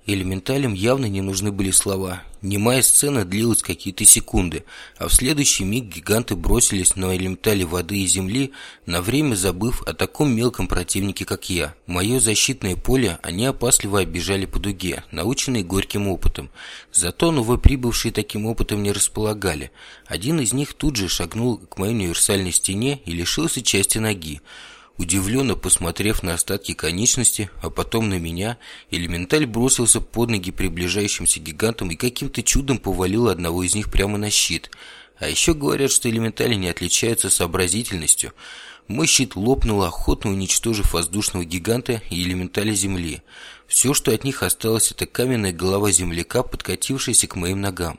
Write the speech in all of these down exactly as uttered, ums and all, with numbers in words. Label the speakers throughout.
Speaker 1: Элементалям явно не нужны были слова. Немая сцена длилась какие-то секунды, а в следующий миг гиганты бросились на элементали воды и земли, на время забыв о таком мелком противнике, как я. Мое защитное поле они опасливо оббежали по дуге, наученные горьким опытом. Зато новоприбывшие таким опытом не располагали. Один из них тут же шагнул к моей универсальной стене и лишился части ноги. Удивленно посмотрев на остатки конечности, а потом на меня, элементаль бросился под ноги приближающимся гигантам и каким-то чудом повалил одного из них прямо на щит. А еще говорят, что элементали не отличаются сообразительностью. Мой щит лопнул, охотно уничтожив воздушного гиганта и элементали земли. Все, что от них осталось, это каменная голова земляка, подкатившаяся к моим ногам.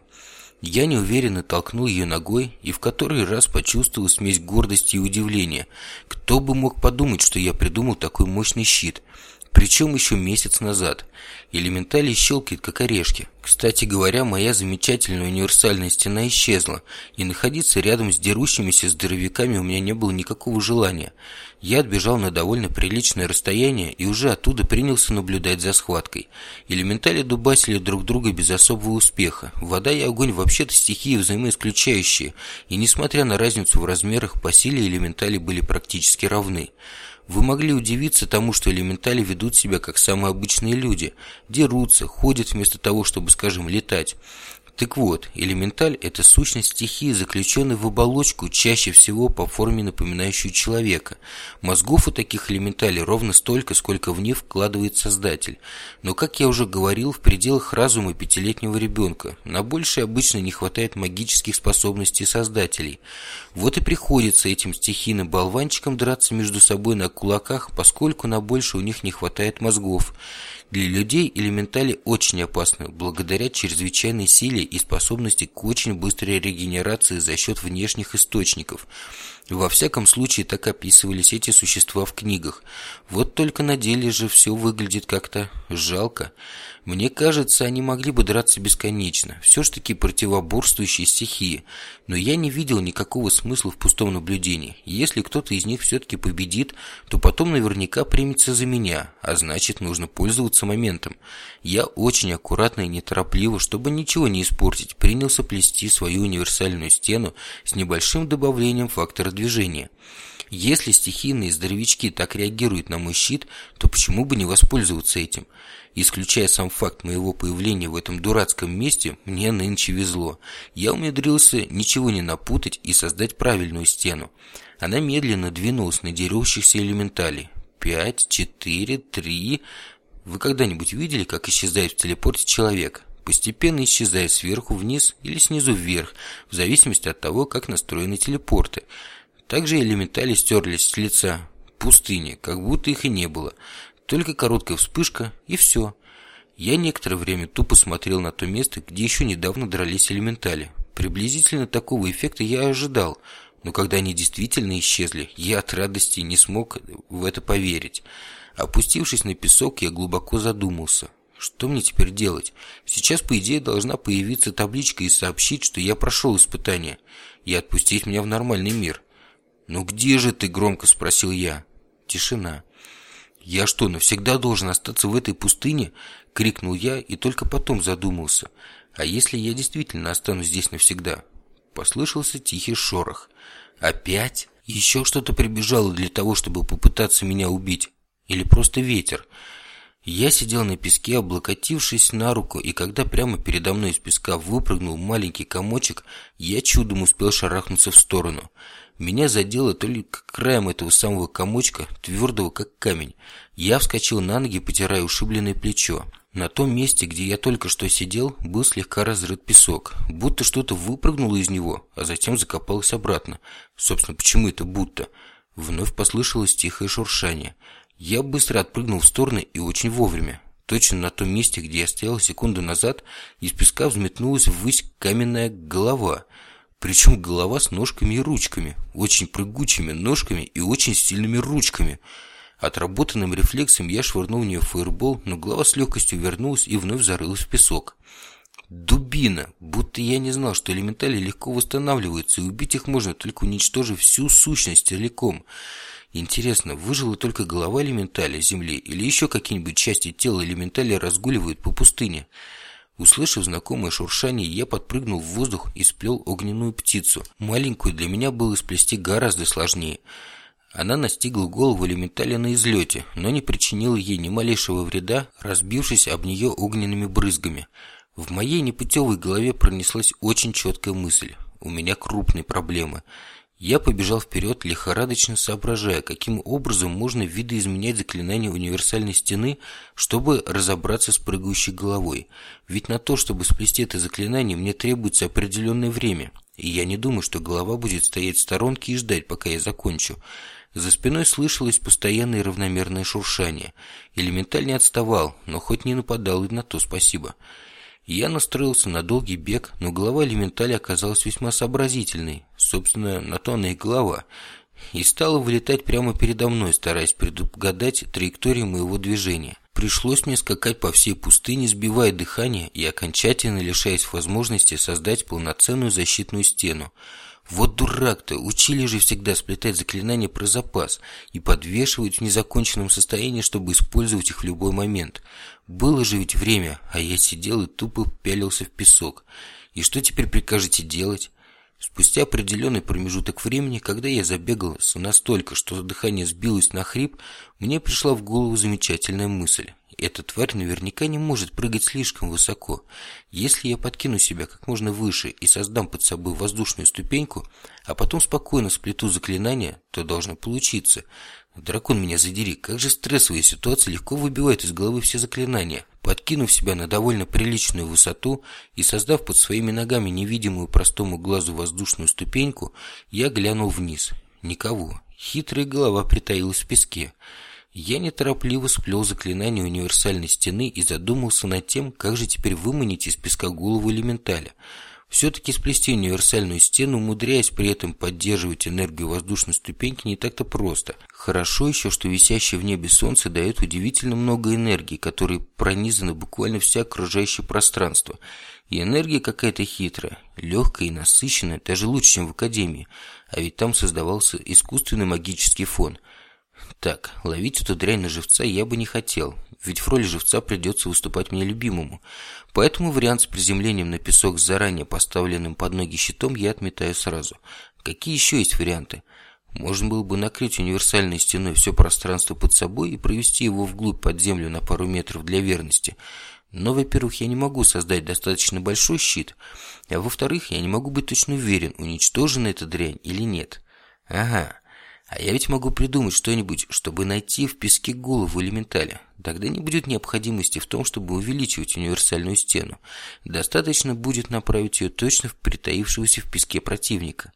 Speaker 1: Я неуверенно толкнул ее ногой и в который раз почувствовал смесь гордости и удивления. Кто бы мог подумать, что я придумал такой мощный щит? Причем еще месяц назад. Элементали щелкает, как орешки. Кстати говоря, моя замечательная универсальная стена исчезла, и находиться рядом с дерущимися здоровяками у меня не было никакого желания. Я отбежал на довольно приличное расстояние и уже оттуда принялся наблюдать за схваткой. Элементали дубасили друг друга без особого успеха. Вода и огонь вообще-то стихии взаимоисключающие, и несмотря на разницу в размерах, по силе элементали были практически равны. Вы могли удивиться тому, что элементали ведут себя как самые обычные люди, дерутся, ходят вместо того, чтобы, скажем, летать. Так вот, элементаль – это сущность стихии, заключенная в оболочку, чаще всего по форме напоминающую человека. Мозгов у таких элементалей ровно столько, сколько в них вкладывает Создатель. Но, как я уже говорил, в пределах разума пятилетнего ребенка. На большее обычно не хватает магических способностей Создателей. Вот и приходится этим стихийным болванчикам драться между собой на кулаках, поскольку на больше у них не хватает мозгов. Для людей элементали очень опасны, благодаря чрезвычайной силе и способности к очень быстрой регенерации за счет внешних источников. Во всяком случае, так описывались эти существа в книгах. Вот только на деле же все выглядит как-то жалко. Мне кажется, они могли бы драться бесконечно, все ж таки противоборствующие стихии. Но я не видел никакого смысла в пустом наблюдении. Если кто-то из них все-таки победит, то потом наверняка примется за меня, а значит, нужно пользоваться моментом. Я очень аккуратно и неторопливо, чтобы ничего не испортить, принялся плести свою универсальную стену с небольшим добавлением фактора движения. Если стихийные здоровячки так реагируют на мой щит, то почему бы не воспользоваться этим? Исключая сам факт моего появления в этом дурацком месте, мне нынче везло. Я умудрился ничего не напутать и создать правильную стену. Она медленно двинулась на дерущихся элементалей. Пять, четыре, три... Вы когда-нибудь видели, как исчезает в телепорте человек? Постепенно исчезает сверху вниз или снизу вверх, в зависимости от того, как настроены телепорты. Также элементали стерлись с лица пустыни, как будто их и не было. Только короткая вспышка, и все. Я некоторое время тупо смотрел на то место, где еще недавно дрались элементали. Приблизительно такого эффекта я ожидал, но когда они действительно исчезли, я от радости не смог в это поверить. Опустившись на песок, я глубоко задумался. Что мне теперь делать? Сейчас, по идее, должна появиться табличка и сообщить, что я прошел испытание, и отпустить меня в нормальный мир. «Ну где же ты?» – громко спросил я. Тишина. «Я что, навсегда должен остаться в этой пустыне?» – крикнул я и только потом задумался. «А если я действительно останусь здесь навсегда?» Послышался тихий шорох. «Опять? Еще что-то прибежало для того, чтобы попытаться меня убить? Или просто ветер?» Я сидел на песке, облокотившись на руку, и когда прямо передо мной из песка выпрыгнул маленький комочек, я чудом успел шарахнуться в сторону. Меня задело только краем этого самого комочка, твердого как камень. Я вскочил на ноги, потирая ушибленное плечо. На том месте, где я только что сидел, был слегка разрыт песок, будто что-то выпрыгнуло из него, а затем закопалось обратно. Собственно, почему это будто? Вновь послышалось тихое шуршание. Я быстро отпрыгнул в стороны и очень вовремя. Точно на том месте, где я стоял секунду назад, из песка взметнулась ввысь каменная голова. Причем голова с ножками и ручками, очень прыгучими ножками и очень сильными ручками. Отработанным рефлексом я швырнул в нее фаербол, но голова с легкостью вернулась и вновь зарылась в песок. Дубина! Будто я не знал, что элементали легко восстанавливаются, и убить их можно, только уничтожив всю сущность целиком. Интересно, выжила только голова элементаля Земли или еще какие-нибудь части тела элементаля разгуливают по пустыне? Услышав знакомое шуршание, я подпрыгнул в воздух и сплел огненную птицу. Маленькую для меня было сплести гораздо сложнее. Она настигла голову элементаля на излете, но не причинила ей ни малейшего вреда, разбившись об нее огненными брызгами. В моей непутевой голове пронеслась очень четкая мысль. У меня крупные проблемы. Я побежал вперед, лихорадочно соображая, каким образом можно видоизменять заклинание универсальной стены, чтобы разобраться с прыгающей головой. Ведь на то, чтобы сплести это заклинание, мне требуется определенное время. И я не думаю, что голова будет стоять в сторонке и ждать, пока я закончу. За спиной слышалось постоянное равномерное шуршание. Элементаль не отставал, но хоть не нападал, и на то спасибо. Я настроился на долгий бег, но голова элементаля оказалась весьма сообразительной. Собственно, на то она и голова. И стала вылетать прямо передо мной, стараясь предугадать траекторию моего движения. Пришлось мне скакать по всей пустыне, сбивая дыхание и окончательно лишаясь возможности создать полноценную защитную стену. Вот дурак-то, учили же всегда сплетать заклинания про запас и подвешивать в незаконченном состоянии, чтобы использовать их в любой момент. Было же ведь время, а я сидел и тупо пялился в песок. И что теперь прикажете делать? Спустя определенный промежуток времени, когда я забегался настолько, что дыхание сбилось на хрип, мне пришла в голову замечательная мысль. Эта тварь наверняка не может прыгать слишком высоко. Если я подкину себя как можно выше и создам под собой воздушную ступеньку, а потом спокойно сплету заклинание, то должно получиться. Дракон меня задери, как же стрессовая ситуация легко выбивает из головы все заклинания. Подкинув себя на довольно приличную высоту и создав под своими ногами невидимую простому глазу воздушную ступеньку, я глянул вниз. Никого. Хитрая голова притаилась в песке. Я неторопливо сплел заклинание универсальной стены и задумался над тем, как же теперь выманить из песка голову элементаля. Все-таки сплести универсальную стену, умудряясь при этом поддерживать энергию воздушной ступеньки, не так-то просто. Хорошо еще, что висящее в небе солнце дает удивительно много энергии, которой пронизано буквально все окружающее пространство. И энергия какая-то хитрая, легкая и насыщенная, даже лучше, чем в академии. А ведь там создавался искусственный магический фон. Так, ловить эту дрянь на живца я бы не хотел, ведь в роли живца придется выступать мне любимому. Поэтому вариант с приземлением на песок с заранее поставленным под ноги щитом я отметаю сразу. Какие еще есть варианты? Можно было бы накрыть универсальной стеной все пространство под собой и провести его вглубь под землю на пару метров для верности. Но, во-первых, я не могу создать достаточно большой щит, а во-вторых, я не могу быть точно уверен, уничтожена эта дрянь или нет. Ага. А я ведь могу придумать что-нибудь, чтобы найти в песке голову элементаля. Тогда не будет необходимости в том, чтобы увеличивать универсальную стену. Достаточно будет направить ее точно в притаившегося в песке противника.